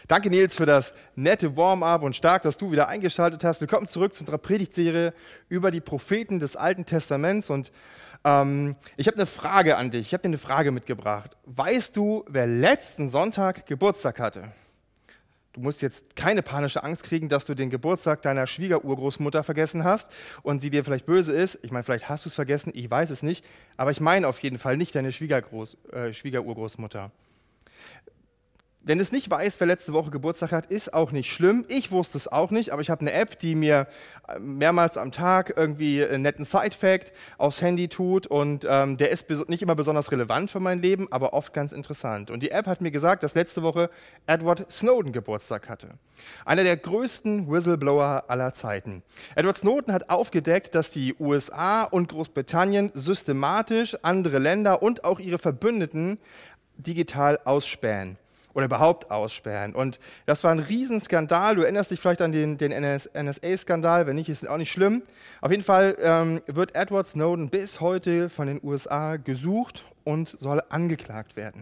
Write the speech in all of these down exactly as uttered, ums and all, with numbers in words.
Danke, Nils, für das nette Warm-up und stark, dass du wieder eingeschaltet hast. Willkommen zurück zu unserer Predigtserie über die Propheten des Alten Testaments. Und ähm, ich habe eine Frage an dich. Ich habe dir eine Frage mitgebracht. Weißt du, wer letzten Sonntag Geburtstag hatte? Du musst jetzt keine panische Angst kriegen, dass du den Geburtstag deiner Schwiegerurgroßmutter vergessen hast und sie dir vielleicht böse ist. Ich meine, vielleicht hast du es vergessen, ich weiß es nicht. Aber ich meine auf jeden Fall nicht deine Schwiegergroß, äh, Schwiegerurgroßmutter. Wenn du es nicht weißt, wer letzte Woche Geburtstag hat, ist auch nicht schlimm. Ich wusste es auch nicht, aber ich habe eine App, die mir mehrmals am Tag irgendwie einen netten Side-Fact aufs Handy tut und ähm, der ist nicht immer besonders relevant für mein Leben, aber oft ganz interessant. Und die App hat mir gesagt, dass letzte Woche Edward Snowden Geburtstag hatte. Einer der größten Whistleblower aller Zeiten. Edward Snowden hat aufgedeckt, dass die U S A und Großbritannien systematisch andere Länder und auch ihre Verbündeten digital ausspähen. Oder überhaupt aussperren. Und das war ein Riesenskandal. Du erinnerst dich vielleicht an den, den N S A-Skandal, wenn nicht, ist es auch nicht schlimm. Auf jeden Fall ähm, wird Edward Snowden bis heute von den U S A gesucht und soll angeklagt werden.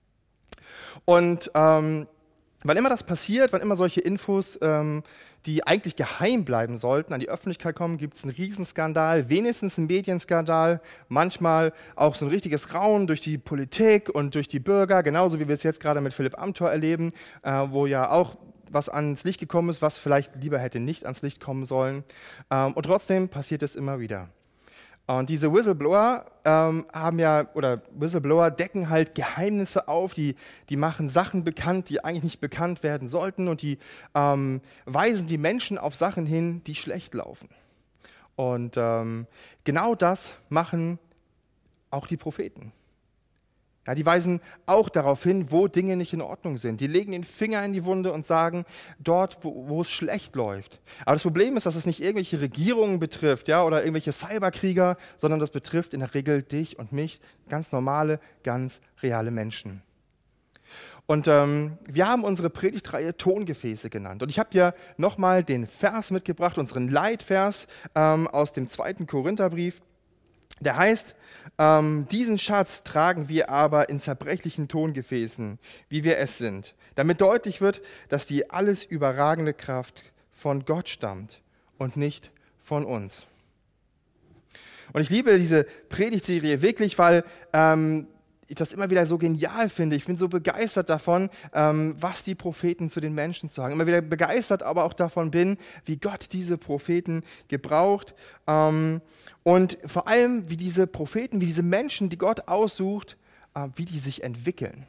Und ähm, wann immer das passiert, wann immer solche Infos, ähm, die eigentlich geheim bleiben sollten, an die Öffentlichkeit kommen, gibt es einen Riesenskandal, wenigstens einen Medienskandal, manchmal auch so ein richtiges Raunen durch die Politik und durch die Bürger, genauso wie wir es jetzt gerade mit Philipp Amthor erleben, äh, wo ja auch was ans Licht gekommen ist, was vielleicht lieber hätte nicht ans Licht kommen sollen. Ähm, und trotzdem passiert es immer wieder. Und diese Whistleblower ähm, haben ja, oder Whistleblower decken halt Geheimnisse auf, die, die machen Sachen bekannt, die eigentlich nicht bekannt werden sollten und die ähm, weisen die Menschen auf Sachen hin, die schlecht laufen. Und ähm, genau das machen auch die Propheten. Ja, die weisen auch darauf hin, wo Dinge nicht in Ordnung sind. Die legen den Finger in die Wunde und sagen, dort, wo, wo es schlecht läuft. Aber das Problem ist, dass es nicht irgendwelche Regierungen betrifft, ja, oder irgendwelche Cyberkrieger, sondern das betrifft in der Regel dich und mich, ganz normale, ganz reale Menschen. Und ähm, wir haben unsere Predigtreihe Tongefäße genannt. Und ich habe dir nochmal den Vers mitgebracht, unseren Leitvers ähm, aus dem zweiten Korintherbrief. Der heißt, ähm, diesen Schatz tragen wir aber in zerbrechlichen Tongefäßen, wie wir es sind, damit deutlich wird, dass die alles überragende Kraft von Gott stammt und nicht von uns. Und ich liebe diese Predigtserie wirklich, weil ähm, ich das immer wieder so genial finde. Ich bin so begeistert davon, ähm, was die Propheten zu den Menschen sagen. Immer wieder begeistert aber auch davon bin, wie Gott diese Propheten gebraucht. Ähm, und vor allem, wie diese Propheten, wie diese Menschen, die Gott aussucht, äh, wie die sich entwickeln.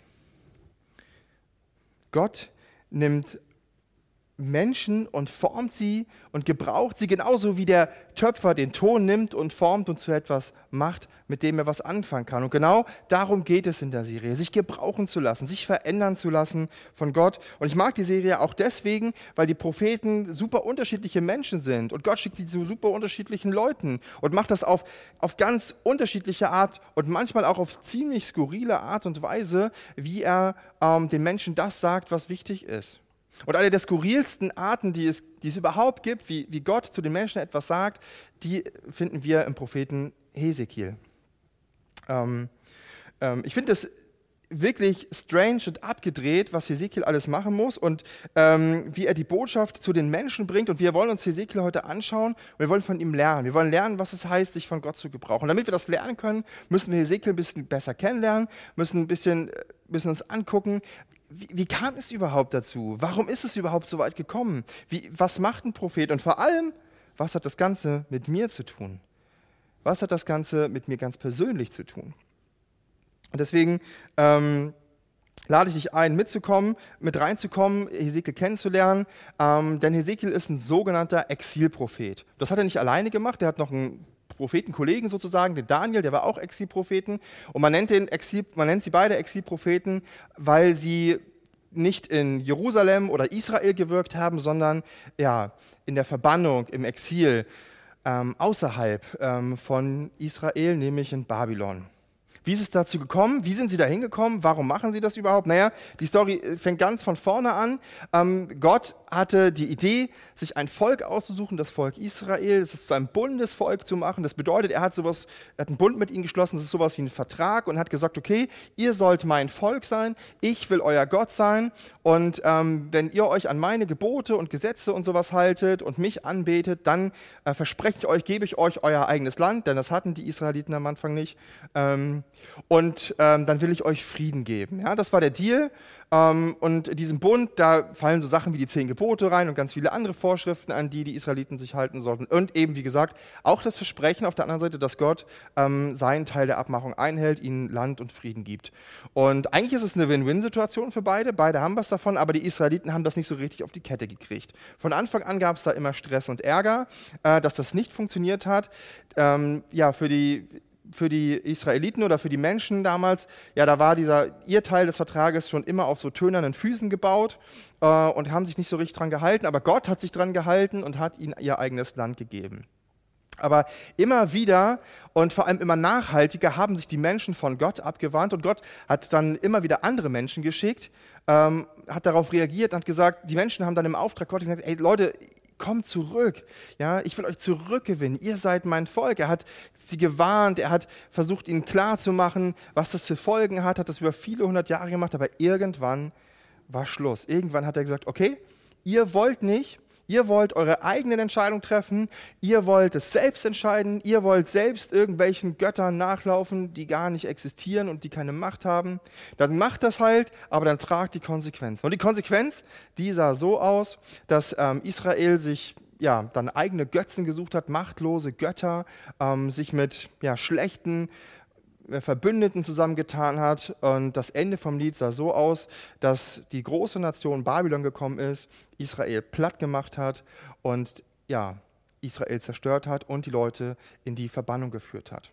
Gott nimmt Menschen und formt sie und gebraucht sie genauso wie der Töpfer den Ton nimmt und formt und zu etwas macht, mit dem er was anfangen kann. Und genau darum geht es in der Serie, sich gebrauchen zu lassen, sich verändern zu lassen von Gott. Und ich mag die Serie auch deswegen, weil die Propheten super unterschiedliche Menschen sind und Gott schickt sie zu super unterschiedlichen Leuten und macht das auf, auf ganz unterschiedliche Art und manchmal auch auf ziemlich skurrile Art und Weise, wie er ähm, den Menschen das sagt, was wichtig ist. Und eine der skurrilsten Arten, die es, die es überhaupt gibt, wie, wie Gott zu den Menschen etwas sagt, die finden wir im Propheten Hesekiel. Ähm, ähm, ich finde das wirklich strange und abgedreht, was Hesekiel alles machen muss und ähm, wie er die Botschaft zu den Menschen bringt. Und wir wollen uns Hesekiel heute anschauen und wir wollen von ihm lernen. Wir wollen lernen, was es heißt, sich von Gott zu gebrauchen. Und damit wir das lernen können, müssen wir Hesekiel ein bisschen besser kennenlernen, müssen ein bisschen, bisschen uns angucken, Wie, wie kam es überhaupt dazu? Warum ist es überhaupt so weit gekommen? Wie, was macht ein Prophet? Und vor allem, was hat das Ganze mit mir zu tun? Was hat das Ganze mit mir ganz persönlich zu tun? Und deswegen ähm, lade ich dich ein, mitzukommen, mit reinzukommen, Hesekiel kennenzulernen. Ähm, denn Hesekiel ist ein sogenannter Exilprophet. Das hat er nicht alleine gemacht, er hat noch einen Prophetenkollegen sozusagen, den Daniel, der war auch Exilpropheten. Und man nennt, den Exil, man nennt sie beide Exilpropheten, weil sie nicht in Jerusalem oder Israel gewirkt haben, sondern ja, in der Verbannung, im Exil, ähm, außerhalb ähm, von Israel, nämlich in Babylon. Wie ist es dazu gekommen? Wie sind sie da hingekommen? Warum machen sie das überhaupt? Naja, die Story fängt ganz von vorne an. Ähm, Gott hatte die Idee, sich ein Volk auszusuchen, das Volk Israel, es zu einem Bundesvolk zu machen. Das bedeutet, er hat sowas, er hat einen Bund mit ihnen geschlossen, das ist sowas wie ein Vertrag und hat gesagt, okay, ihr sollt mein Volk sein, ich will euer Gott sein und ähm, wenn ihr euch an meine Gebote und Gesetze und sowas haltet und mich anbetet, dann äh, verspreche ich euch, gebe ich euch euer eigenes Land, denn das hatten die Israeliten am Anfang nicht. Ähm, Und ähm, dann will ich euch Frieden geben. Ja, das war der Deal. Ähm, und in diesem Bund, da fallen so Sachen wie die zehn Gebote rein und ganz viele andere Vorschriften, an die die Israeliten sich halten sollten. Und eben, wie gesagt, auch das Versprechen auf der anderen Seite, dass Gott ähm, seinen Teil der Abmachung einhält, ihnen Land und Frieden gibt. Und eigentlich ist es eine Win-Win-Situation für beide. Beide haben was davon, aber die Israeliten haben das nicht so richtig auf die Kette gekriegt. Von Anfang an gab es da immer Stress und Ärger, äh, dass das nicht funktioniert hat. Ähm, ja, für die Für die Israeliten oder für die Menschen damals, ja, da war dieser, ihr Teil des Vertrages schon immer auf so tönernen Füßen gebaut äh, und haben sich nicht so richtig dran gehalten, aber Gott hat sich dran gehalten und hat ihnen ihr eigenes Land gegeben. Aber immer wieder und vor allem immer nachhaltiger haben sich die Menschen von Gott abgewandt und Gott hat dann immer wieder andere Menschen geschickt, ähm, hat darauf reagiert und hat gesagt, die Menschen haben dann im Auftrag Gottes gesagt, ey Leute, kommt zurück, ja, ich will euch zurückgewinnen, ihr seid mein Volk. Er hat sie gewarnt, er hat versucht, ihnen klarzumachen, was das für Folgen hat, hat das über viele hundert Jahre gemacht, aber irgendwann war Schluss. Irgendwann hat er gesagt, okay, ihr wollt nicht, ihr wollt eure eigenen Entscheidungen treffen, ihr wollt es selbst entscheiden, ihr wollt selbst irgendwelchen Göttern nachlaufen, die gar nicht existieren und die keine Macht haben, dann macht das halt, aber dann tragt die Konsequenzen. Und die Konsequenz, die sah so aus, dass ähm, Israel sich ja, dann eigene Götzen gesucht hat, machtlose Götter, ähm, sich mit ja, schlechten Verbündeten zusammengetan hat und das Ende vom Lied sah so aus, dass die große Nation Babylon gekommen ist, Israel platt gemacht hat und ja, Israel zerstört hat und die Leute in die Verbannung geführt hat.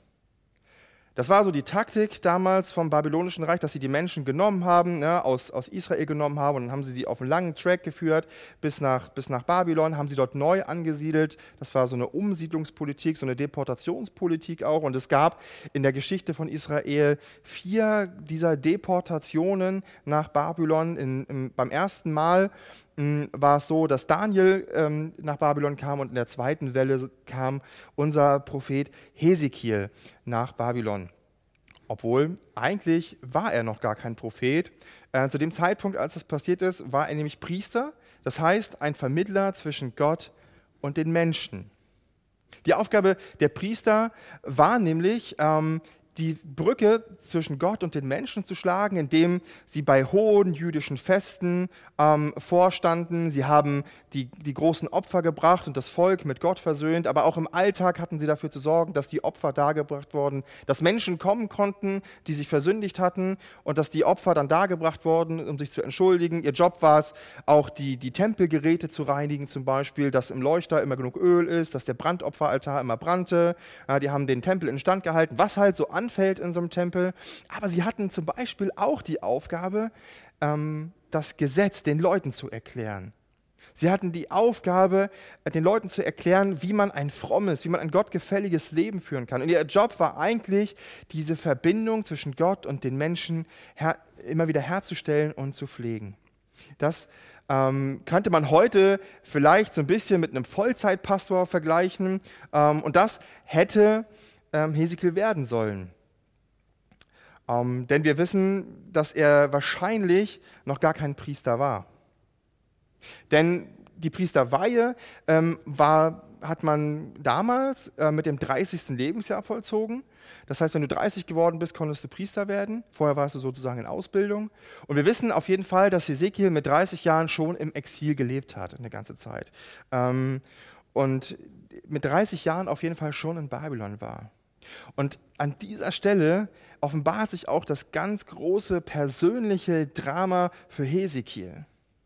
Das war so die Taktik damals vom babylonischen Reich, dass sie die Menschen genommen haben, ne, aus, aus Israel genommen haben und dann haben sie sie auf einen langen Track geführt bis nach, bis nach Babylon, haben sie dort neu angesiedelt. Das war so eine Umsiedlungspolitik, so eine Deportationspolitik auch. Und es gab in der Geschichte von Israel vier dieser Deportationen nach Babylon. In, in, beim ersten Mal mh, war es so, dass Daniel ähm, nach Babylon kam und in der zweiten Welle kam unser Prophet Hesekiel nach Babylon. Obwohl, eigentlich war er noch gar kein Prophet. Äh, zu dem Zeitpunkt, als das passiert ist, war er nämlich Priester, das heißt ein Vermittler zwischen Gott und den Menschen. Die Aufgabe der Priester war nämlich, ähm, die Brücke zwischen Gott und den Menschen zu schlagen, indem sie bei hohen jüdischen Festen ähm, vorstanden. Sie haben die, die großen Opfer gebracht und das Volk mit Gott versöhnt, aber auch im Alltag hatten sie dafür zu sorgen, dass die Opfer dargebracht wurden, dass Menschen kommen konnten, die sich versündigt hatten und dass die Opfer dann dargebracht wurden, um sich zu entschuldigen. Ihr Job war es, auch die, die Tempelgeräte zu reinigen zum Beispiel, dass im Leuchter immer genug Öl ist, dass der Brandopferaltar immer brannte. Ja, die haben den Tempel instand gehalten, was halt so anfällt in so einem Tempel. Aber sie hatten zum Beispiel auch die Aufgabe, ähm, das Gesetz den Leuten zu erklären. Sie hatten die Aufgabe, den Leuten zu erklären, wie man ein frommes, wie man ein gottgefälliges Leben führen kann. Und ihr Job war eigentlich, diese Verbindung zwischen Gott und den Menschen her- immer wieder herzustellen und zu pflegen. Das ähm, könnte man heute vielleicht so ein bisschen mit einem Vollzeitpastor vergleichen. Ähm, und das hätte ähm, Hesekiel werden sollen. Ähm, denn wir wissen, dass er wahrscheinlich noch gar kein Priester war. Denn die Priesterweihe ähm, war, hat man damals äh, mit dem dreißigsten Lebensjahr vollzogen. Das heißt, wenn du dreißig geworden bist, konntest du Priester werden. Vorher warst du sozusagen in Ausbildung. Und wir wissen auf jeden Fall, dass Hesekiel mit dreißig Jahren schon im Exil gelebt hat, eine ganze Zeit. Ähm, und mit dreißig Jahren auf jeden Fall schon in Babylon war. Und an dieser Stelle offenbart sich auch das ganz große persönliche Drama für Hesekiel.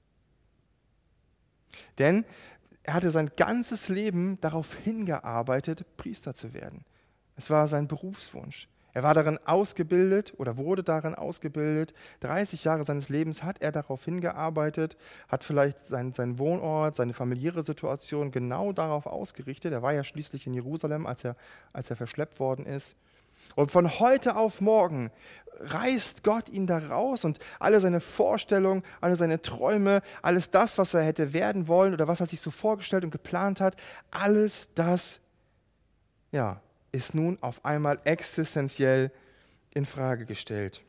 Denn er hatte sein ganzes Leben darauf hingearbeitet, Priester zu werden. Es war sein Berufswunsch. Er war darin ausgebildet oder wurde darin ausgebildet. dreißig Jahre seines Lebens hat er darauf hingearbeitet, hat vielleicht sein, seinen Wohnort, seine familiäre Situation genau darauf ausgerichtet. Er war ja schließlich in Jerusalem, als er, als er verschleppt worden ist. Und von heute auf morgen reißt Gott ihn da raus und alle seine Vorstellungen, alle seine Träume, alles das, was er hätte werden wollen oder was er sich so vorgestellt und geplant hat, alles das, ja, ist nun auf einmal existenziell in Frage gestellt.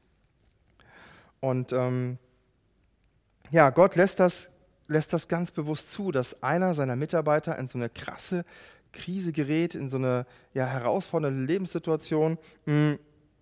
Und ähm, ja, Gott lässt das, lässt das ganz bewusst zu, dass einer seiner Mitarbeiter in so eine krasse Krise gerät, in so eine ja, herausfordernde Lebenssituation. Mhm.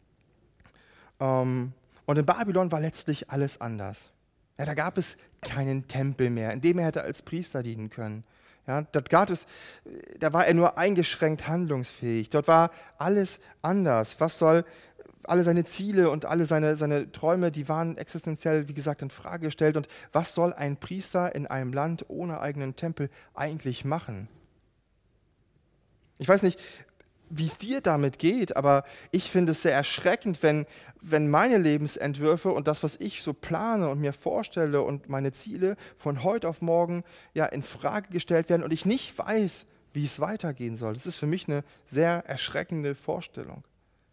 Ähm, und in Babylon war letztlich alles anders. Ja, da gab es keinen Tempel mehr, in dem er hätte als Priester dienen können. Ja, dort gab es, da war er nur eingeschränkt handlungsfähig. Dort war alles anders. Was soll, alle seine Ziele und alle seine, seine Träume, die waren existenziell, wie gesagt, in Frage gestellt. Und was soll ein Priester in einem Land ohne eigenen Tempel eigentlich machen? Ich weiß nicht, wie es dir damit geht, aber ich finde es sehr erschreckend, wenn, wenn meine Lebensentwürfe und das, was ich so plane und mir vorstelle und meine Ziele von heute auf morgen ja in Frage gestellt werden und ich nicht weiß, wie es weitergehen soll. Das ist für mich eine sehr erschreckende Vorstellung.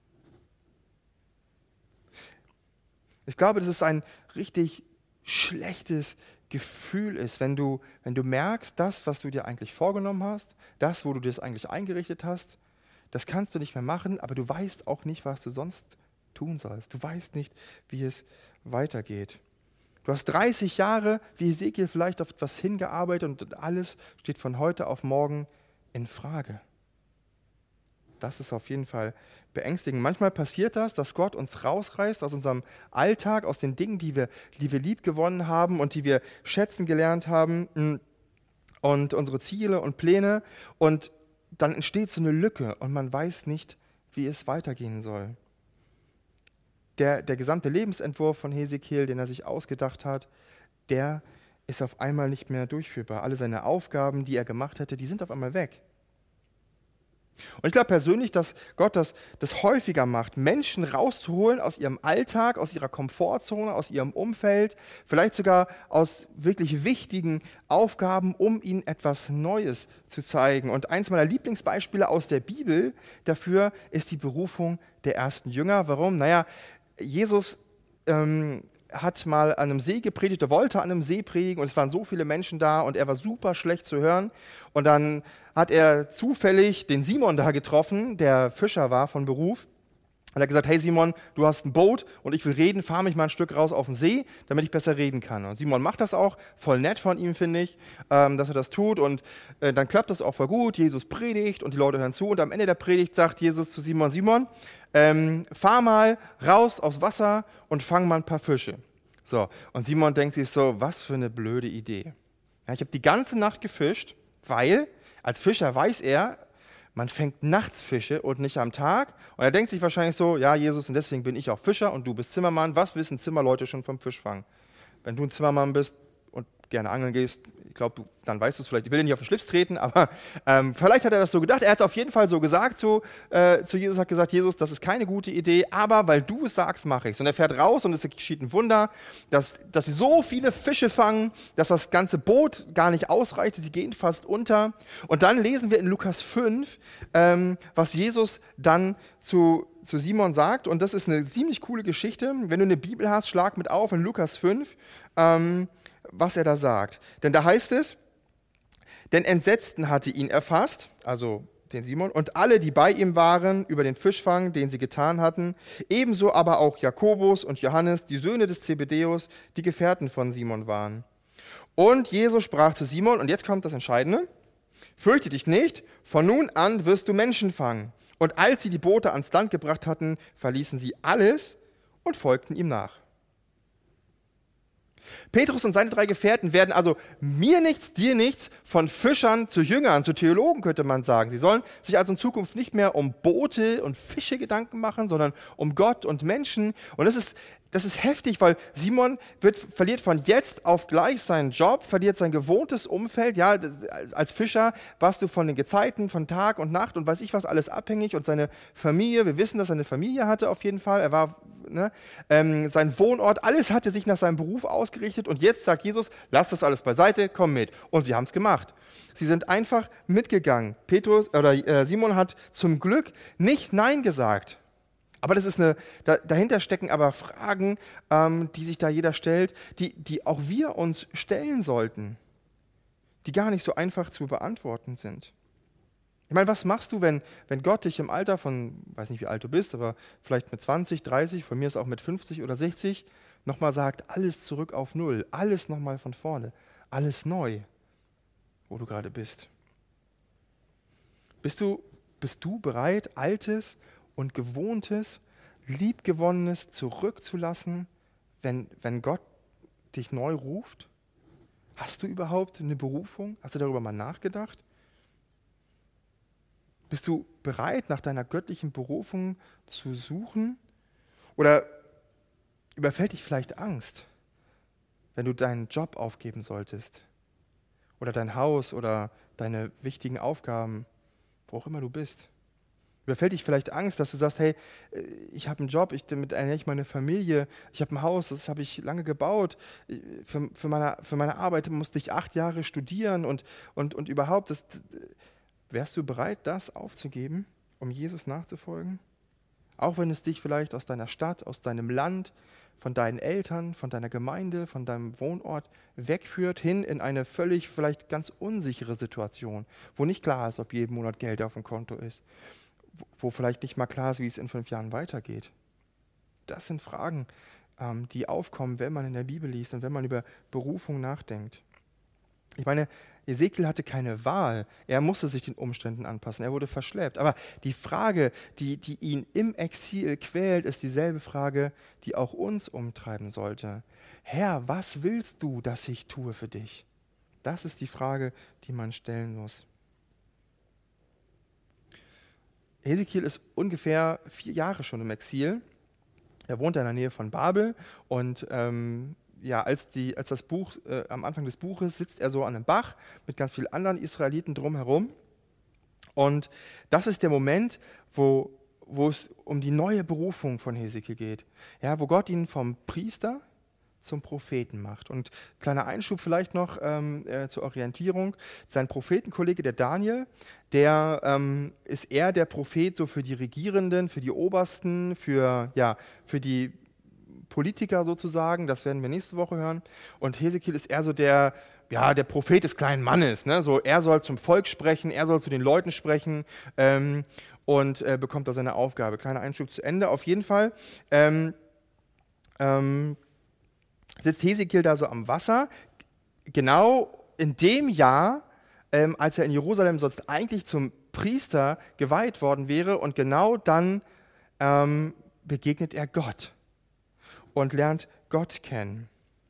Ich glaube, dass es ein richtig schlechtes Gefühl ist, wenn du, wenn du merkst, das, was du dir eigentlich vorgenommen hast, das, wo du das eigentlich eingerichtet hast, das kannst du nicht mehr machen, aber du weißt auch nicht, was du sonst tun sollst. Du weißt nicht, wie es weitergeht. Du hast dreißig Jahre, wie Ezekiel, vielleicht auf etwas hingearbeitet und alles steht von heute auf morgen in Frage. Das ist auf jeden Fall beängstigend. Manchmal passiert das, dass Gott uns rausreißt aus unserem Alltag, aus den Dingen, die wir, die wir lieb gewonnen haben und die wir schätzen gelernt haben und unsere Ziele und Pläne, und dann entsteht so eine Lücke und man weiß nicht, wie es weitergehen soll. Der, der gesamte Lebensentwurf von Hesekiel, den er sich ausgedacht hat, der ist auf einmal nicht mehr durchführbar. Alle seine Aufgaben, die er gemacht hätte, die sind auf einmal weg. Und ich glaube persönlich, dass Gott das, das häufiger macht, Menschen rauszuholen aus ihrem Alltag, aus ihrer Komfortzone, aus ihrem Umfeld, vielleicht sogar aus wirklich wichtigen Aufgaben, um ihnen etwas Neues zu zeigen. Und eins meiner Lieblingsbeispiele aus der Bibel dafür ist die Berufung der ersten Jünger. Warum? Naja, Jesus ähm, hat mal an einem See gepredigt, er wollte an einem See predigen und es waren so viele Menschen da und er war super schlecht zu hören. Und dann hat er zufällig den Simon da getroffen, der Fischer war von Beruf. Und er hat gesagt, hey Simon, du hast ein Boot und ich will reden, fahr mich mal ein Stück raus auf den See, damit ich besser reden kann. Und Simon macht das auch, voll nett von ihm, finde ich, ähm, dass er das tut. Und äh, dann klappt das auch voll gut, Jesus predigt und die Leute hören zu. Und am Ende der Predigt sagt Jesus zu Simon, Simon, ähm, fahr mal raus aufs Wasser und fang mal ein paar Fische. So, und Simon denkt sich so, was für eine blöde Idee. Ja, ich habe die ganze Nacht gefischt, weil als Fischer weiß er, man fängt nachts Fische und nicht am Tag. Und er denkt sich wahrscheinlich so, ja Jesus, und deswegen bin ich auch Fischer und du bist Zimmermann. Was wissen Zimmerleute schon vom Fischfang? Wenn du ein Zimmermann bist und gerne angeln gehst, ich glaube, dann weißt du es vielleicht. Ich will dir nicht auf den Schlips treten, aber ähm, vielleicht hat er das so gedacht. Er hat es auf jeden Fall so gesagt zu, äh, zu Jesus, hat gesagt, Jesus, das ist keine gute Idee, aber weil du es sagst, mache ich es. Und er fährt raus und es geschieht ein Wunder, dass, dass sie so viele Fische fangen, dass das ganze Boot gar nicht ausreicht. Sie gehen fast unter. Und dann lesen wir in Lukas fünf, ähm, was Jesus dann zu, zu Simon sagt. Und das ist eine ziemlich coole Geschichte. Wenn du eine Bibel hast, schlag mit auf in Lukas fünf. Ähm, was er da sagt. Denn da heißt es, denn Entsetzen hatte ihn erfasst, also den Simon, und alle, die bei ihm waren, über den Fischfang, den sie getan hatten, ebenso aber auch Jakobus und Johannes, die Söhne des Zebedäus, die Gefährten von Simon waren. Und Jesus sprach zu Simon, und jetzt kommt das Entscheidende, fürchte dich nicht, von nun an wirst du Menschen fangen. Und als sie die Boote ans Land gebracht hatten, verließen sie alles und folgten ihm nach. Petrus und seine drei Gefährten werden also mir nichts, dir nichts, von Fischern zu Jüngern, zu Theologen könnte man sagen. Sie sollen sich also in Zukunft nicht mehr um Boote und Fische Gedanken machen, sondern um Gott und Menschen. Und das ist, das ist heftig, weil Simon wird, verliert von jetzt auf gleich seinen Job, verliert sein gewohntes Umfeld. Ja, als Fischer warst du von den Gezeiten, von Tag und Nacht und weiß ich was alles abhängig und seine Familie, wir wissen, dass er eine Familie hatte auf jeden Fall. Er war ne? ähm, sein Wohnort, alles hatte sich nach seinem Beruf ausgerichtet und jetzt sagt Jesus, lass das alles beiseite, komm mit. Und sie haben es gemacht. Sie sind einfach mitgegangen. Petrus oder äh, Simon hat zum Glück nicht Nein gesagt. Aber das ist eine, da, dahinter stecken aber Fragen, ähm, die sich da jeder stellt, die, die auch wir uns stellen sollten, die gar nicht so einfach zu beantworten sind. Ich meine, was machst du, wenn, wenn Gott dich im Alter von, weiß nicht, wie alt du bist, aber vielleicht mit zwanzig, dreißig, von mir ist auch mit fünfzig oder sechzig, nochmal sagt, alles zurück auf Null, alles nochmal von vorne, alles neu, wo du gerade bist. Bist du, bist du bereit, Altes und Gewohntes, Liebgewonnenes zurückzulassen, wenn, wenn Gott dich neu ruft? Hast du überhaupt eine Berufung? Hast du darüber mal nachgedacht? Bist du bereit, nach deiner göttlichen Berufung zu suchen? Oder überfällt dich vielleicht Angst, wenn du deinen Job aufgeben solltest? Oder dein Haus oder deine wichtigen Aufgaben, wo auch immer du bist? Überfällt dich vielleicht Angst, dass du sagst, hey, ich habe einen Job, ich damit ernähre ich meine Familie, ich habe ein Haus, das habe ich lange gebaut, für, für, meine, für meine Arbeit musste ich acht Jahre studieren und, und, und überhaupt, das, wärst du bereit, das aufzugeben, um Jesus nachzufolgen? Auch wenn es dich vielleicht aus deiner Stadt, aus deinem Land, von deinen Eltern, von deiner Gemeinde, von deinem Wohnort wegführt, hin in eine völlig vielleicht ganz unsichere Situation, wo nicht klar ist, ob jeden Monat Geld auf dem Konto ist, wo vielleicht nicht mal klar ist, wie es in fünf Jahren weitergeht. Das sind Fragen, ähm, die aufkommen, wenn man in der Bibel liest und wenn man über Berufung nachdenkt. Ich meine, Hesekiel hatte keine Wahl. Er musste sich den Umständen anpassen. Er wurde verschleppt. Aber die Frage, die, die ihn im Exil quält, ist dieselbe Frage, die auch uns umtreiben sollte. Herr, was willst du, dass ich tue für dich? Das ist die Frage, die man stellen muss. Hesekiel ist ungefähr vier Jahre schon im Exil. Er wohnt in der Nähe von Babel und ähm, ja, als, die, als das Buch, äh, am Anfang des Buches sitzt er so an einem Bach mit ganz vielen anderen Israeliten drumherum. Und das ist der Moment, wo, wo es um die neue Berufung von Hesekiel geht. Ja, wo Gott ihn vom Priester zum Propheten macht. Und kleiner Einschub vielleicht noch ähm, äh, zur Orientierung. Sein Prophetenkollege, der Daniel, der ähm, ist eher der Prophet so für die Regierenden, für die Obersten, für, ja, für die Politiker sozusagen, das werden wir nächste Woche hören. Und Hesekiel ist eher so der, ja, der Prophet des kleinen Mannes. Ne? So, er soll zum Volk sprechen, er soll zu den Leuten sprechen ähm, und äh, bekommt da seine Aufgabe. Kleiner Einschub zu Ende. Auf jeden Fall ähm, ähm, sitzt Hesekiel da so am Wasser, genau in dem Jahr, ähm, als er in Jerusalem sonst eigentlich zum Priester geweiht worden wäre, und genau dann ähm, begegnet er Gott und lernt Gott kennen.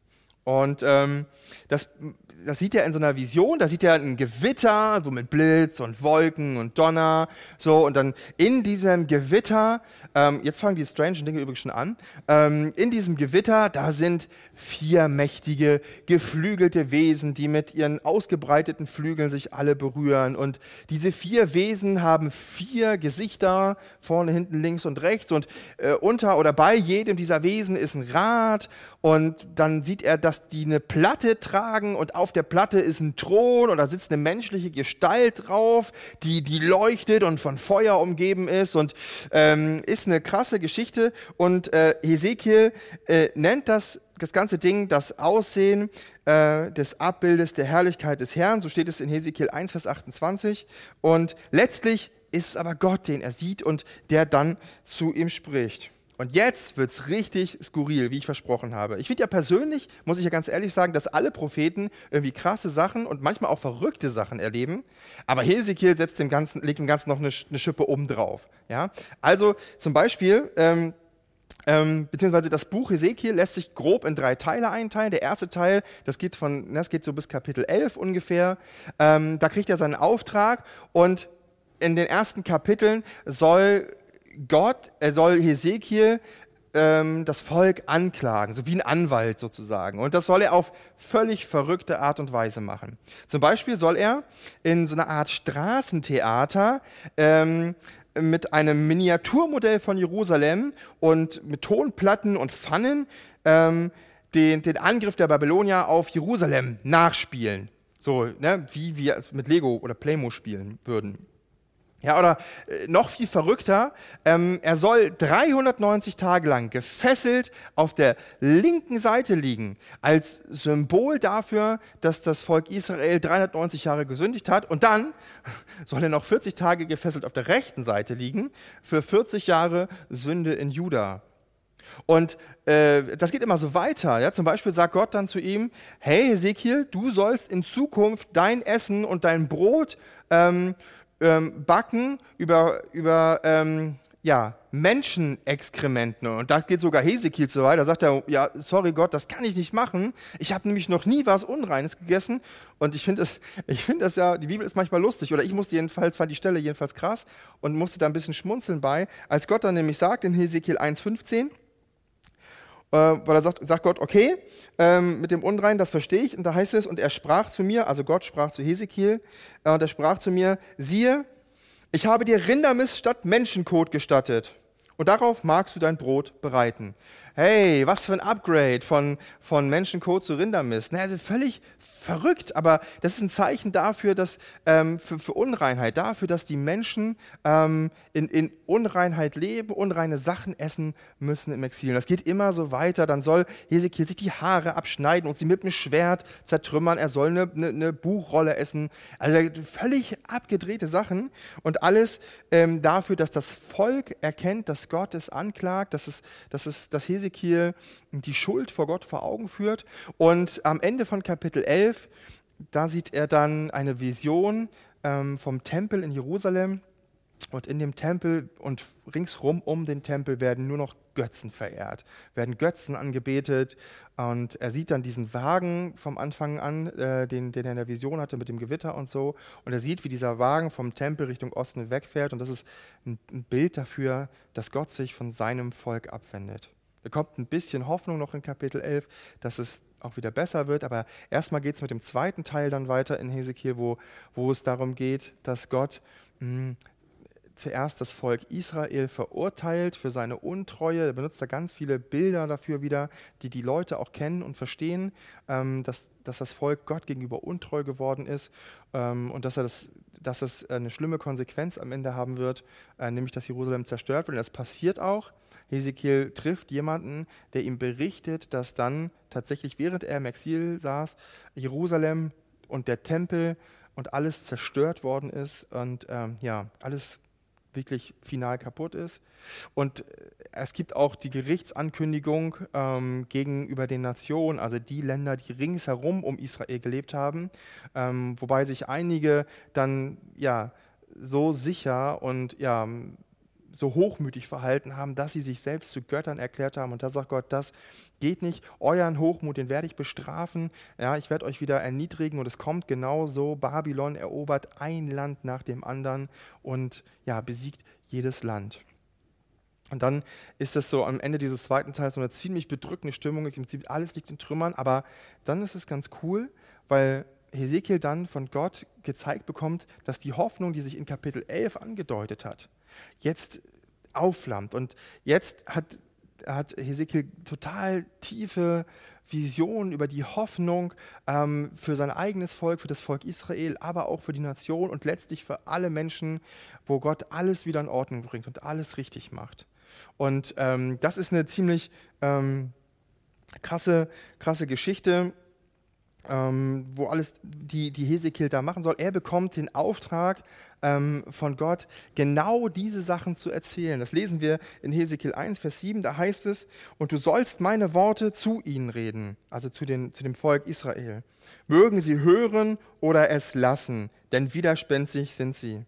Und ähm, das, das sieht er in so einer Vision, da sieht er ein Gewitter, so mit Blitz und Wolken und Donner, so, und dann in diesem Gewitter, ähm, jetzt fangen die strangen Dinge übrigens schon an, ähm, in diesem Gewitter, da sind vier mächtige, geflügelte Wesen, die mit ihren ausgebreiteten Flügeln sich alle berühren, und diese vier Wesen haben vier Gesichter, vorne, hinten, links und rechts, und äh, unter oder bei jedem dieser Wesen ist ein Rad, und dann sieht er, dass die eine Platte tragen, und auf der Platte ist ein Thron und da sitzt eine menschliche Gestalt drauf, die, die leuchtet und von Feuer umgeben ist, und ähm, ist eine krasse Geschichte. Und äh, Hesekiel äh, nennt das, das ganze Ding das Aussehen äh, des Abbildes der Herrlichkeit des Herrn. So steht es in Hesekiel eins, Vers achtundzwanzig. Und letztlich ist es aber Gott, den er sieht und der dann zu ihm spricht. Und jetzt wird es richtig skurril, wie ich versprochen habe. Ich finde ja persönlich, muss ich ja ganz ehrlich sagen, dass alle Propheten irgendwie krasse Sachen und manchmal auch verrückte Sachen erleben. Aber Hesekiel setzt dem Ganzen, legt dem Ganzen noch eine, eine Schippe oben drauf. Ja? Also zum Beispiel, ähm, ähm, beziehungsweise das Buch Hesekiel lässt sich grob in drei Teile einteilen. Der erste Teil, das geht, von, das geht so bis Kapitel elf ungefähr. Ähm, da kriegt er seinen Auftrag, und in den ersten Kapiteln soll Gott, er soll Hesekiel ähm, das Volk anklagen, so wie ein Anwalt sozusagen. Und das soll er auf völlig verrückte Art und Weise machen. Zum Beispiel soll er in so einer Art Straßentheater ähm, mit einem Miniaturmodell von Jerusalem und mit Tonplatten und Pfannen ähm, den, den Angriff der Babylonier auf Jerusalem nachspielen. So, ne, wie wir es mit Lego oder Playmo spielen würden. Ja, oder äh, noch viel verrückter, ähm, er soll dreihundertneunzig Tage lang gefesselt auf der linken Seite liegen, als Symbol dafür, dass das Volk Israel dreihundertneunzig Jahre gesündigt hat. Und dann soll er noch vierzig Tage gefesselt auf der rechten Seite liegen, für vierzig Jahre Sünde in Juda. Und äh, das geht immer so weiter. Ja? Zum Beispiel sagt Gott dann zu ihm, hey Hesekiel, du sollst in Zukunft dein Essen und dein Brot ähm, ähm, backen über, über ähm, ja, Menschenexkrementen. Und da geht sogar Hesekiel so weit, da sagt er, ja, sorry Gott, das kann ich nicht machen. Ich habe nämlich noch nie was Unreines gegessen. Und ich finde das, ich finde das ja, die Bibel ist manchmal lustig. Oder ich musste jedenfalls, fand die Stelle jedenfalls krass und musste da ein bisschen schmunzeln bei, als Gott dann nämlich sagt in Hesekiel eins fünfzehn, Äh, weil er sagt, sagt Gott, okay, ähm, mit dem Unrein, das verstehe ich. Und da heißt es, und er sprach zu mir, also Gott sprach zu Hesekiel, äh, und er sprach zu mir, siehe, ich habe dir Rindermist statt Menschenkot gestattet. Und darauf magst du dein Brot bereiten. Hey, was für ein Upgrade von, von Menschenkot zu Rindermist. Naja, völlig verrückt, aber das ist ein Zeichen dafür, dass ähm, für, für Unreinheit, dafür, dass die Menschen ähm, in, in Unreinheit leben, unreine Sachen essen müssen im Exil. Und das geht immer so weiter. Dann soll Hesekiel sich die Haare abschneiden und sie mit dem Schwert zertrümmern. Er soll eine, eine, eine Buchrolle essen. Also völlig abgedrehte Sachen und alles ähm, dafür, dass das Volk erkennt, dass Gott es anklagt, dass es, dass es, dass Hesekiel die Schuld vor Gott vor Augen führt. Und am Ende von Kapitel elf, da sieht er dann eine Vision ähm, vom Tempel in Jerusalem. Und in dem Tempel und ringsrum um den Tempel werden nur noch Götzen verehrt, werden Götzen angebetet. Und er sieht dann diesen Wagen vom Anfang an, äh, den, den er in der Vision hatte mit dem Gewitter und so. Und er sieht, wie dieser Wagen vom Tempel Richtung Osten wegfährt. Und das ist ein, ein Bild dafür, dass Gott sich von seinem Volk abwendet. Da kommt ein bisschen Hoffnung noch in Kapitel elf, dass es auch wieder besser wird. Aber erstmal geht es mit dem zweiten Teil dann weiter in Hesekiel, wo, wo es darum geht, dass Gott mh, zuerst das Volk Israel verurteilt für seine Untreue. Er benutzt da ganz viele Bilder dafür wieder, die die Leute auch kennen und verstehen, ähm, dass, dass das Volk Gott gegenüber untreu geworden ist ähm, und dass, er das, dass es eine schlimme Konsequenz am Ende haben wird, äh, nämlich dass Jerusalem zerstört wird. Und das passiert auch. Hesekiel trifft jemanden, der ihm berichtet, dass dann tatsächlich, während er im Exil saß, Jerusalem und der Tempel und alles zerstört worden ist und ähm, ja, alles wirklich final kaputt ist. Und es gibt auch die Gerichtsankündigung ähm, gegenüber den Nationen, also die Länder, die ringsherum um Israel gelebt haben, ähm, wobei sich einige dann ja so sicher und ja so hochmütig verhalten haben, dass sie sich selbst zu Göttern erklärt haben. Und da sagt Gott, das geht nicht. Euren Hochmut, den werde ich bestrafen. Ja, ich werde euch wieder erniedrigen und es kommt genau so. Babylon erobert ein Land nach dem anderen und ja, besiegt jedes Land. Und dann ist es so am Ende dieses zweiten Teils so eine ziemlich bedrückende Stimmung. Im Prinzip alles liegt in Trümmern, aber dann ist es ganz cool, weil Hesekiel dann von Gott gezeigt bekommt, dass die Hoffnung, die sich in Kapitel elf angedeutet hat, jetzt aufflammt. Und jetzt hat, hat Hesekiel total tiefe Visionen über die Hoffnung ähm, für sein eigenes Volk, für das Volk Israel, aber auch für die Nation und letztlich für alle Menschen, wo Gott alles wieder in Ordnung bringt und alles richtig macht. Und ähm, das ist eine ziemlich ähm, krasse, krasse Geschichte, Ähm, wo alles, die, die Hesekiel da machen soll. Er bekommt den Auftrag ähm, von Gott, genau diese Sachen zu erzählen. Das lesen wir in Hesekiel eins, Vers sieben, da heißt es, und du sollst meine Worte zu ihnen reden, also zu, den, zu dem Volk Israel. Mögen sie hören oder es lassen, denn widerspenstig sind sie.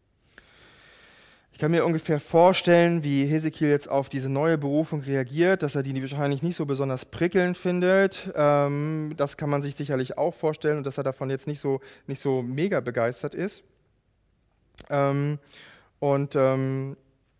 Ich kann mir ungefähr vorstellen, wie Hesekiel jetzt auf diese neue Berufung reagiert, dass er die wahrscheinlich nicht so besonders prickelnd findet. Ähm, das kann man sich sicherlich auch vorstellen und dass er davon jetzt nicht so, nicht so mega begeistert ist. Ähm, und ähm,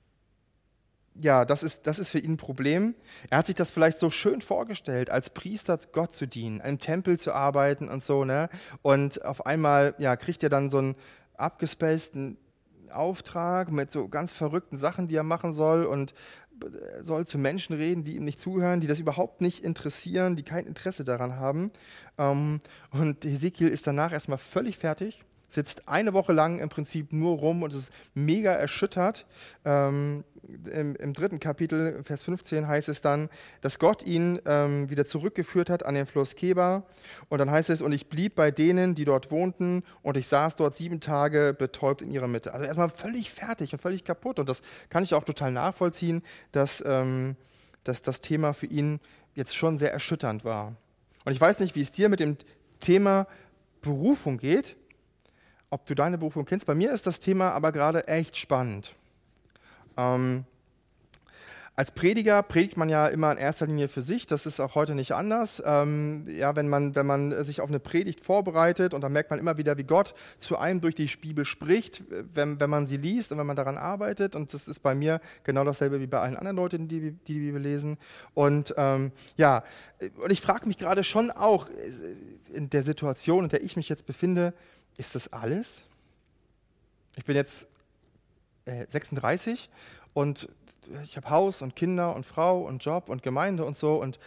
ja, das ist, das ist für ihn ein Problem. Er hat sich das vielleicht so schön vorgestellt, als Priester Gott zu dienen, im Tempel zu arbeiten und so, ne? Und auf einmal ja, kriegt er dann so einen abgespaceden Auftrag mit so ganz verrückten Sachen, die er machen soll und er soll zu Menschen reden, die ihm nicht zuhören, die das überhaupt nicht interessieren, die kein Interesse daran haben. Ähm, und Hesekiel ist danach erstmal völlig fertig, sitzt eine Woche lang im Prinzip nur rum und ist mega erschüttert. Ähm, im, Im dritten Kapitel, Vers fünfzehn, heißt es dann, dass Gott ihn ähm, wieder zurückgeführt hat an den Fluss Kebar. Und dann heißt es, und ich blieb bei denen, die dort wohnten, und ich saß dort sieben Tage betäubt in ihrer Mitte. Also erstmal völlig fertig und völlig kaputt. Und das kann ich auch total nachvollziehen, dass, ähm, dass das Thema für ihn jetzt schon sehr erschütternd war. Und ich weiß nicht, wie es dir mit dem Thema Berufung geht, ob du deine Berufung kennst. Bei mir ist das Thema aber gerade echt spannend. Ähm, als Prediger predigt man ja immer in erster Linie für sich, das ist auch heute nicht anders. Ähm, ja, wenn man, wenn man sich auf eine Predigt vorbereitet und dann merkt man immer wieder, wie Gott zu einem durch die Bibel spricht, wenn, wenn man sie liest und wenn man daran arbeitet. Und das ist bei mir genau dasselbe wie bei allen anderen Leuten, die die, die Bibel lesen. Und ähm, ja, und ich frage mich gerade schon auch in der Situation, in der ich mich jetzt befinde, ist das alles? Ich bin jetzt äh, sechsunddreißig und ich habe Haus und Kinder und Frau und Job und Gemeinde und so und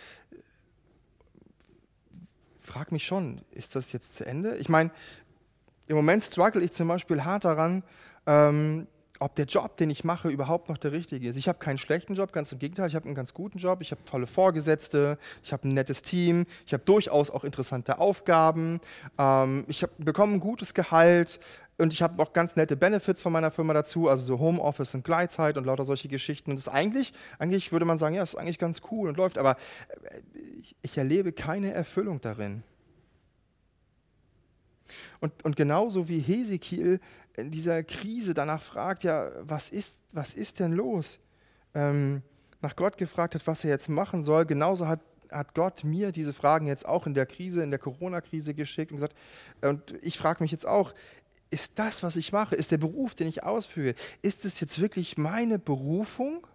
frage mich schon, ist das jetzt zu Ende? Ich meine, im Moment struggle ich zum Beispiel hart daran, ähm, ob der Job, den ich mache, überhaupt noch der richtige ist. Ich habe keinen schlechten Job, ganz im Gegenteil, ich habe einen ganz guten Job, ich habe tolle Vorgesetzte, ich habe ein nettes Team, ich habe durchaus auch interessante Aufgaben, ähm, ich hab, bekomme ein gutes Gehalt und ich habe auch ganz nette Benefits von meiner Firma dazu, also so Homeoffice und Gleitzeit und lauter solche Geschichten. Und das ist eigentlich, eigentlich würde man sagen, ja, das ist eigentlich ganz cool und läuft, aber ich, ich erlebe keine Erfüllung darin. Und, und genauso wie Hesekiel in dieser Krise danach fragt, ja, was ist, was ist denn los? Ähm, nach Gott gefragt hat, was er jetzt machen soll. Genauso hat, hat Gott mir diese Fragen jetzt auch in der Krise, in der Corona-Krise geschickt und gesagt, und ich frage mich jetzt auch, ist das, was ich mache, ist der Beruf, den ich ausführe, ist es jetzt wirklich meine Berufung?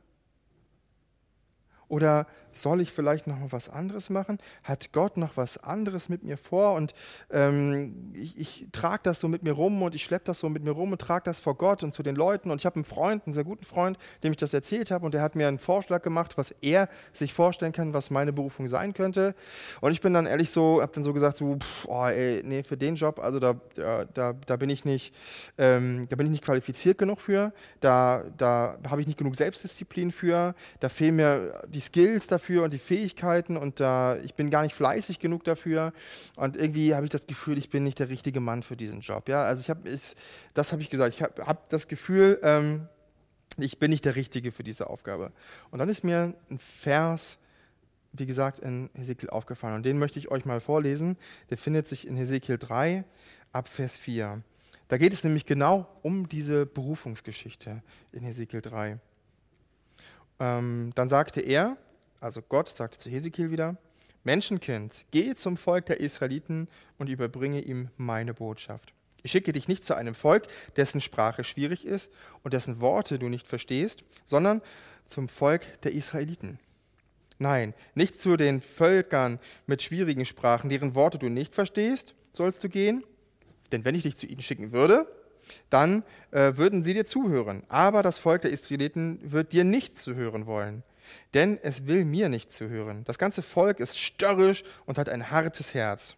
Oder soll ich vielleicht noch mal was anderes machen? Hat Gott noch was anderes mit mir vor? Und ähm, ich, ich trage das so mit mir rum und ich schleppe das so mit mir rum und trage das vor Gott und zu den Leuten. Und ich habe einen Freund, einen sehr guten Freund, dem ich das erzählt habe und der hat mir einen Vorschlag gemacht, was er sich vorstellen kann, was meine Berufung sein könnte. Und ich bin dann ehrlich so, habe dann so gesagt, so, pff, oh, ey, nee, für den Job, also da, da, da, da bin ich nicht, ähm, da bin ich nicht qualifiziert genug für, da, da habe ich nicht genug Selbstdisziplin für, da fehlen mir die Skills dafür und die Fähigkeiten und da, ich bin gar nicht fleißig genug dafür und irgendwie habe ich das Gefühl, ich bin nicht der richtige Mann für diesen Job. Ja? Also ich habe, das habe ich gesagt, ich habe hab das Gefühl, ähm, ich bin nicht der Richtige für diese Aufgabe. Und dann ist mir ein Vers, wie gesagt, in Hesekiel aufgefallen und den möchte ich euch mal vorlesen. Der findet sich in Hesekiel drei, ab Vers vier. Da geht es nämlich genau um diese Berufungsgeschichte in Hesekiel drei. Ähm, dann sagte er, also Gott sagte zu Hesekiel wieder, Menschenkind, gehe zum Volk der Israeliten und überbringe ihm meine Botschaft. Ich schicke dich nicht zu einem Volk, dessen Sprache schwierig ist und dessen Worte du nicht verstehst, sondern zum Volk der Israeliten. Nein, nicht zu den Völkern mit schwierigen Sprachen, deren Worte du nicht verstehst, sollst du gehen, denn wenn ich dich zu ihnen schicken würde, dann äh, würden sie dir zuhören. Aber das Volk der Israeliten wird dir nicht zuhören wollen, denn es will mir nicht zuhören. Das ganze Volk ist störrisch und hat ein hartes Herz.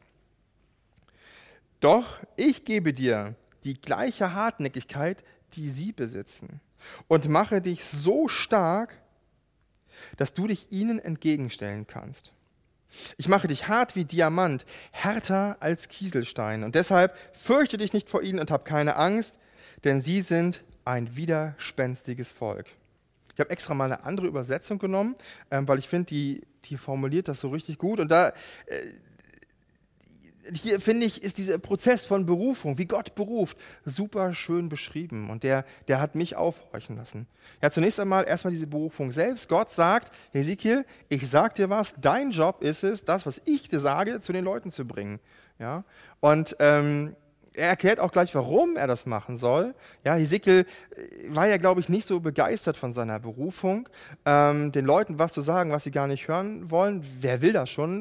Doch ich gebe dir die gleiche Hartnäckigkeit, die sie besitzen, und mache dich so stark, dass du dich ihnen entgegenstellen kannst. Ich mache dich hart wie Diamant, härter als Kieselstein. Und deshalb fürchte dich nicht vor ihnen und hab keine Angst, denn sie sind ein widerspenstiges Volk. Ich habe extra mal eine andere Übersetzung genommen, ähm, weil ich finde, die, die formuliert das so richtig gut. Und da, äh, hier finde ich, ist dieser Prozess von Berufung, wie Gott beruft, super schön beschrieben. Und der, der hat mich aufhorchen lassen. Ja, zunächst einmal erstmal diese Berufung selbst. Gott sagt, Hesekiel, ich sag dir was, dein Job ist es, das, was ich dir sage, zu den Leuten zu bringen. Ja? Und ähm, er erklärt auch gleich, warum er das machen soll. Ja, Hesekiel war ja, glaube ich, nicht so begeistert von seiner Berufung, ähm, den Leuten was zu sagen, was sie gar nicht hören wollen. Wer will das schon?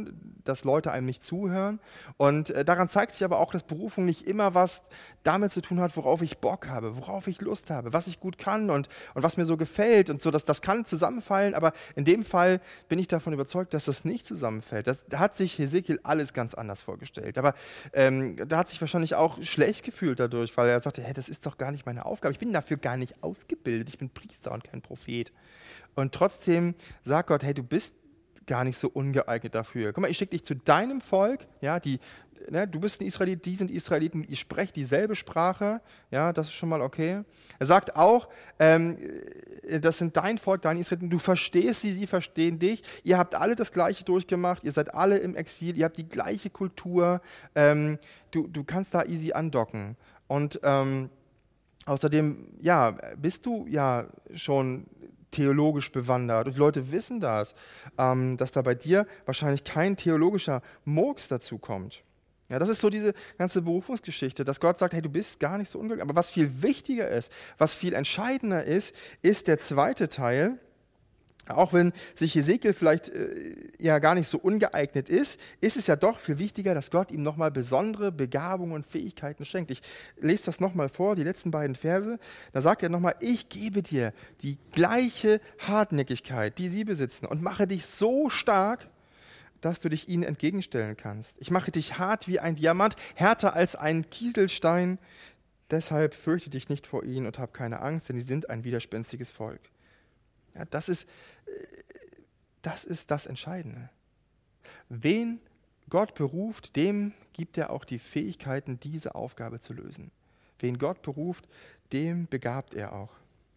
dass Leute einem nicht zuhören. Und äh, daran zeigt sich aber auch, dass Berufung nicht immer was damit zu tun hat, worauf ich Bock habe, worauf ich Lust habe, was ich gut kann und, und was mir so gefällt. Und so, dass, das kann zusammenfallen, aber in dem Fall bin ich davon überzeugt, dass das nicht zusammenfällt. Das, da hat sich Hesekiel alles ganz anders vorgestellt. Aber ähm, da hat sich wahrscheinlich auch schlecht gefühlt dadurch, weil er sagte, hey, das ist doch gar nicht meine Aufgabe. Ich bin dafür gar nicht ausgebildet. Ich bin Priester und kein Prophet. Und trotzdem sagt Gott, hey, du bist gar nicht so ungeeignet dafür. Guck mal, ich schicke dich zu deinem Volk, ja, die, ne, du bist ein Israelit, die sind Israeliten, ihr sprecht dieselbe Sprache, ja, das ist schon mal okay. Er sagt auch, ähm, das sind dein Volk, deine Israeliten, du verstehst sie, sie verstehen dich, ihr habt alle das Gleiche durchgemacht, ihr seid alle im Exil, ihr habt die gleiche Kultur, ähm, du, du kannst da easy andocken. Und ähm, außerdem, ja, bist du ja schon theologisch bewandert und die Leute wissen das, ähm, dass da bei dir wahrscheinlich kein theologischer Murks dazu kommt. Ja, das ist so diese ganze Berufungsgeschichte, dass Gott sagt, hey, du bist gar nicht so unglücklich. Aber was viel wichtiger ist, was viel entscheidender ist, ist der zweite Teil. Auch wenn sich Hesekiel vielleicht äh, ja gar nicht so ungeeignet ist, ist es ja doch viel wichtiger, dass Gott ihm nochmal besondere Begabungen und Fähigkeiten schenkt. Ich lese das nochmal vor, die letzten beiden Verse. Da sagt er nochmal, ich gebe dir die gleiche Hartnäckigkeit, die sie besitzen und mache dich so stark, dass du dich ihnen entgegenstellen kannst. Ich mache dich hart wie ein Diamant, härter als ein Kieselstein. Deshalb fürchte dich nicht vor ihnen und hab keine Angst, denn sie sind ein widerspenstiges Volk. Ja, das ist, das ist das Entscheidende. Wen Gott beruft, dem gibt er auch die Fähigkeiten, diese Aufgabe zu lösen. Wen Gott beruft, dem begabt er auch.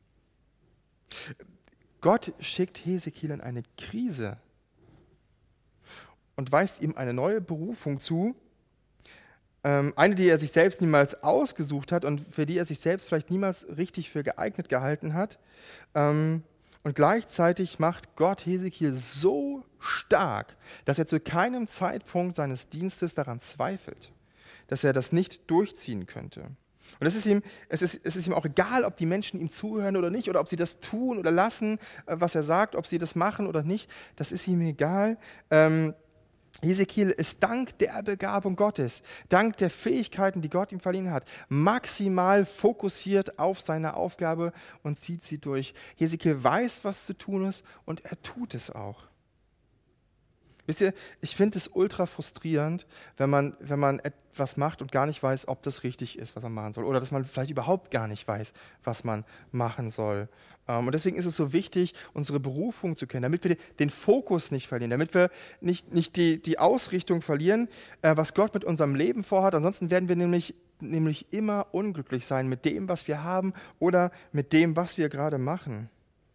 Gott schickt Hesekiel in eine Krise und weist ihm eine neue Berufung zu, ähm, eine, die er sich selbst niemals ausgesucht hat und für die er sich selbst vielleicht niemals richtig für geeignet gehalten hat. Ähm, Und gleichzeitig macht Gott Hesekiel so stark, dass er zu keinem Zeitpunkt seines Dienstes daran zweifelt, dass er das nicht durchziehen könnte. Und es ist ihm, es ist, es ist ihm auch egal, ob die Menschen ihm zuhören oder nicht, oder ob sie das tun oder lassen, was er sagt, ob sie das machen oder nicht. Das ist ihm egal. Ähm, Hesekiel ist dank der Begabung Gottes, dank der Fähigkeiten, die Gott ihm verliehen hat, maximal fokussiert auf seine Aufgabe und zieht sie durch. Hesekiel weiß, was zu tun ist und er tut es auch. Wisst ihr, ich finde es ultra frustrierend, wenn man, wenn man etwas macht und gar nicht weiß, ob das richtig ist, was man machen soll. Oder dass man vielleicht überhaupt gar nicht weiß, was man machen soll. Und deswegen ist es so wichtig, unsere Berufung zu kennen, damit wir den Fokus nicht verlieren, damit wir nicht, nicht die, die Ausrichtung verlieren, was Gott mit unserem Leben vorhat. Ansonsten werden wir nämlich, nämlich immer unglücklich sein mit dem, was wir haben oder mit dem, was wir gerade machen.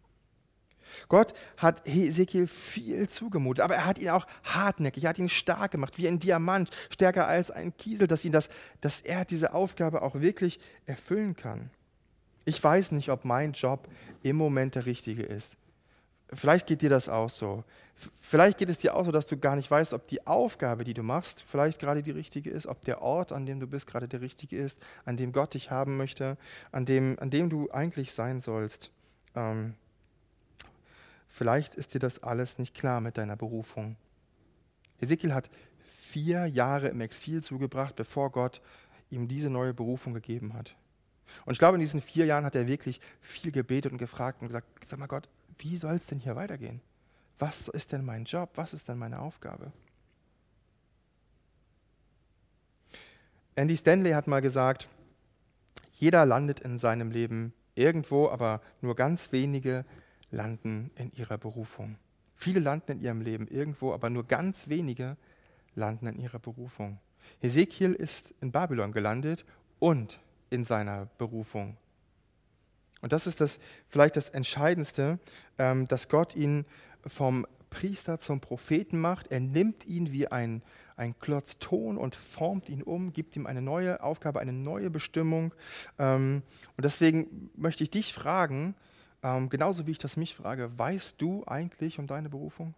Gott hat Hesekiel viel zugemutet, aber er hat ihn auch hartnäckig, er hat ihn stark gemacht, wie ein Diamant, stärker als ein Kiesel, dass, ihn das, dass er diese Aufgabe auch wirklich erfüllen kann. Ich weiß nicht, ob mein Job im Moment der richtige ist. Vielleicht geht dir das auch so. Vielleicht geht es dir auch so, dass du gar nicht weißt, ob die Aufgabe, die du machst, vielleicht gerade die richtige ist, ob der Ort, an dem du bist, gerade der richtige ist, an dem Gott dich haben möchte, an dem, an dem du eigentlich sein sollst. Ähm, vielleicht ist dir das alles nicht klar mit deiner Berufung. Hesekiel hat vier Jahre im Exil zugebracht, bevor Gott ihm diese neue Berufung gegeben hat. Und ich glaube, in diesen vier Jahren hat er wirklich viel gebetet und gefragt und gesagt, sag mal Gott, wie soll es denn hier weitergehen? Was ist denn mein Job? Was ist denn meine Aufgabe? Andy Stanley hat mal gesagt, jeder landet in seinem Leben irgendwo, aber nur ganz wenige landen in ihrer Berufung. Viele landen in ihrem Leben irgendwo, aber nur ganz wenige landen in ihrer Berufung. Hesekiel ist in Babylon gelandet und in seiner Berufung. Und das ist das, vielleicht das Entscheidendste, ähm, dass Gott ihn vom Priester zum Propheten macht. Er nimmt ihn wie ein, ein Klotz Ton und formt ihn um, gibt ihm eine neue Aufgabe, eine neue Bestimmung. Ähm, und deswegen möchte ich dich fragen, ähm, genauso wie ich das mich frage, weißt du eigentlich um deine Berufung?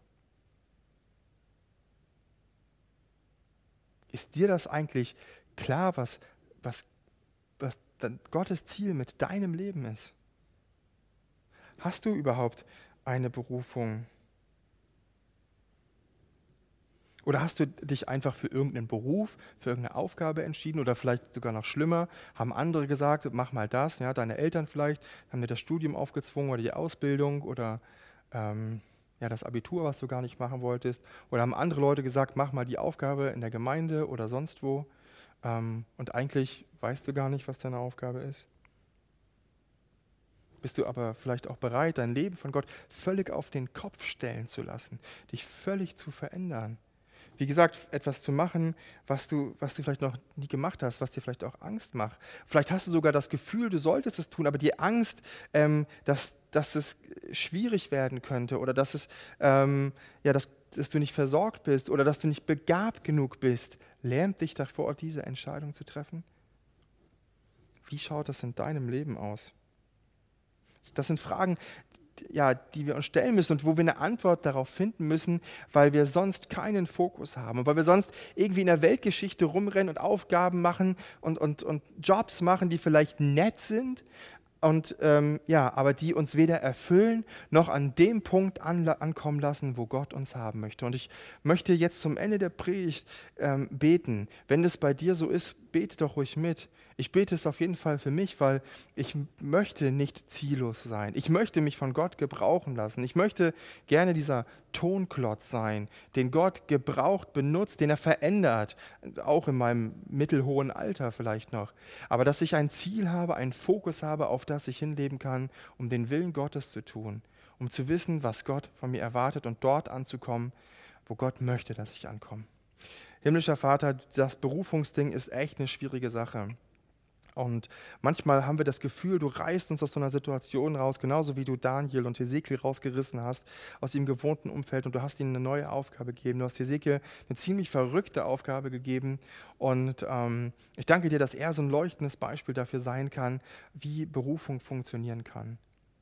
Ist dir das eigentlich klar, was, was was Gottes Ziel mit deinem Leben ist? Hast du überhaupt eine Berufung? Oder hast du dich einfach für irgendeinen Beruf, für irgendeine Aufgabe entschieden oder vielleicht sogar noch schlimmer, haben andere gesagt, mach mal das, ja, deine Eltern vielleicht haben dir das Studium aufgezwungen oder die Ausbildung oder ähm, ja, das Abitur, was du gar nicht machen wolltest. Oder haben andere Leute gesagt, mach mal die Aufgabe in der Gemeinde oder sonst wo. Ähm, und eigentlich weißt du gar nicht, was deine Aufgabe ist. Bist du aber vielleicht auch bereit, dein Leben von Gott völlig auf den Kopf stellen zu lassen, dich völlig zu verändern? Wie gesagt, etwas zu machen, was du, was du vielleicht noch nie gemacht hast, was dir vielleicht auch Angst macht. Vielleicht hast du sogar das Gefühl, du solltest es tun, aber die Angst, ähm, dass, dass es schwierig werden könnte oder dass, es, ähm, ja, dass, dass du nicht versorgt bist oder dass du nicht begabt genug bist, lähmt dich davor, diese Entscheidung zu treffen? Wie schaut das in deinem Leben aus? Das sind Fragen, ja, die wir uns stellen müssen und wo wir eine Antwort darauf finden müssen, weil wir sonst keinen Fokus haben und weil wir sonst irgendwie in der Weltgeschichte rumrennen und Aufgaben machen und, und, und Jobs machen, die vielleicht nett sind, und ähm, ja, aber die uns weder erfüllen noch an dem Punkt an, ankommen lassen, wo Gott uns haben möchte. Und ich möchte jetzt zum Ende der Predigt ähm, beten. Wenn das bei dir so ist, bete doch ruhig mit. Ich bete es auf jeden Fall für mich, weil ich möchte nicht ziellos sein. Ich möchte mich von Gott gebrauchen lassen. Ich möchte gerne dieser Tonklotz sein, den Gott gebraucht, benutzt, den er verändert, auch in meinem mittelhohen Alter vielleicht noch. Aber dass ich ein Ziel habe, einen Fokus habe, auf das ich hinleben kann, um den Willen Gottes zu tun, um zu wissen, was Gott von mir erwartet und dort anzukommen, wo Gott möchte, dass ich ankomme. Himmlischer Vater, das Berufungsding ist echt eine schwierige Sache. Und manchmal haben wir das Gefühl, du reißt uns aus so einer Situation raus, genauso wie du Daniel und Hesekiel rausgerissen hast, aus ihrem gewohnten Umfeld, und du hast ihnen eine neue Aufgabe gegeben. Du hast Hesekiel eine ziemlich verrückte Aufgabe gegeben. Und ähm, ich danke dir, dass er so ein leuchtendes Beispiel dafür sein kann, wie Berufung funktionieren kann.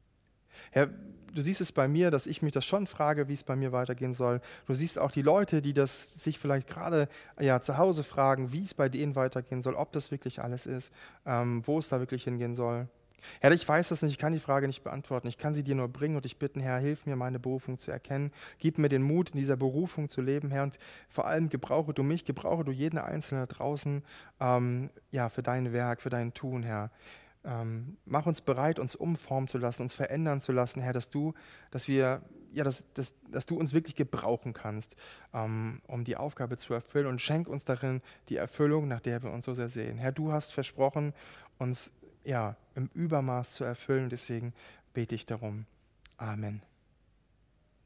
Herr, du siehst es bei mir, dass ich mich das schon frage, wie es bei mir weitergehen soll. Du siehst auch die Leute, die das sich vielleicht gerade ja, zu Hause fragen, wie es bei denen weitergehen soll, ob das wirklich alles ist, ähm, wo es da wirklich hingehen soll. Herr, ich weiß das nicht, ich kann die Frage nicht beantworten. Ich kann sie dir nur bringen und dich bitten, Herr, hilf mir, meine Berufung zu erkennen. Gib mir den Mut, in dieser Berufung zu leben, Herr. Und vor allem gebrauche du mich, gebrauche du jeden Einzelnen da draußen ähm, ja, für dein Werk, für dein Tun, Herr. Ähm, mach uns bereit, uns umformen zu lassen, uns verändern zu lassen, Herr, dass du, dass wir, ja, dass, dass, dass du uns wirklich gebrauchen kannst, ähm, um die Aufgabe zu erfüllen, und schenk uns darin die Erfüllung, nach der wir uns so sehr sehen. Herr, du hast versprochen, uns ja im Übermaß zu erfüllen, deswegen bete ich darum. Amen.